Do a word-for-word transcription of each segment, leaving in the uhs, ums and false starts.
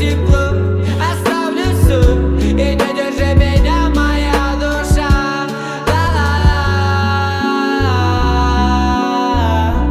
тепло, оставлю все, и не держи меня, моя душа. Ла-ла-ла.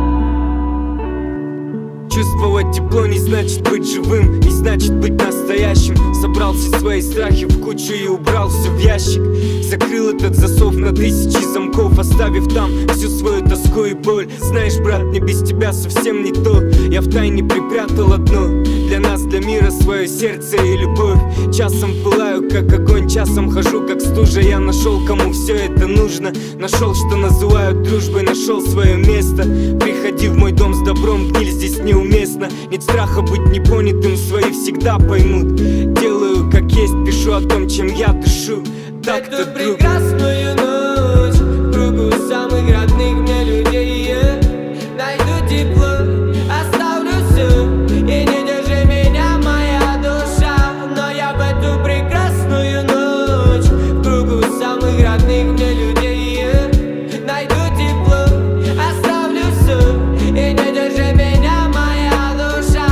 Чувствовать тепло не значит быть живым, не значит быть настоящим. Собрал все свои страхи в кучу и убрал все в ящик. Закрыл этот засов на тысячи замков, оставив там всю свою тоску и боль. Знаешь, брат, мне без тебя совсем не то. Я втайне припрятал одно для нас, для мира, свое сердце и любовь. Часом пылаю, как огонь, часом хожу, как стужа. Я нашел, кому все это нужно. Нашел, что называют дружбой, нашел свое место. Приходи в мой дом с добром, гниль здесь неуместно. Нет страха быть непонятым, свои всегда поймут. Делаю как есть, пишу о том, чем я дышу. Так-то, Эту друг. прекрасную ночь в кругу самых родных мне людей я найду тепло, оставлю все, и не держи меня, моя душа. Но я в эту прекрасную ночь в кругу самых родных мне людей я найду тепло, оставлю все, и не держи меня, моя душа.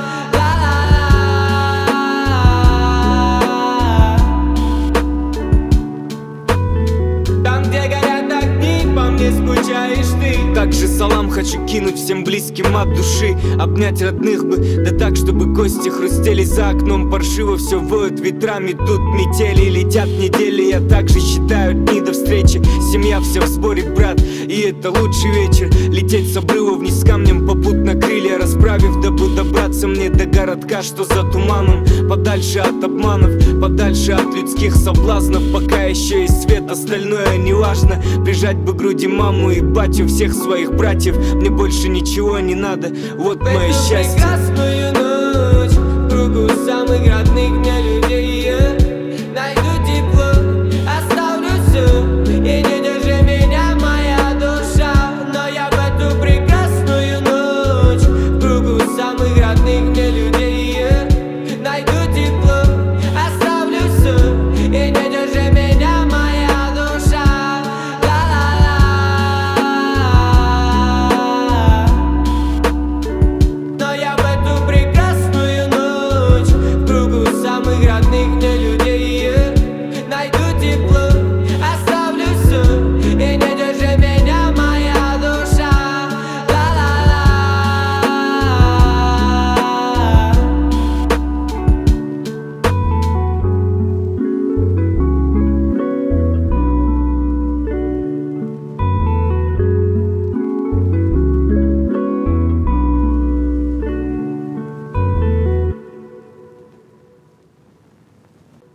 Ла-ла-ла. Там, где горят огни, по мне скучаешь ты. Также салам хочу кинуть всем близким от души. Обнять родных бы, да так, чтобы кости хрустели. За окном паршиво все воют ветрами. Тут метели, летят недели. Я также считаю дни до встречи. Семья вся в сборе, брат, и это лучший вечер. Лететь с обрыва вниз с камнем, попутно крылья расправив, дабы добраться мне до городка, что за туманом. Подальше от обманов, подальше от людских соблазнов. Пока еще есть свет, остальное неважно. Прижать бы к груди маму и батю, всех своих братьев. Мне больше ничего не надо, вот мое счастье. Прекрасную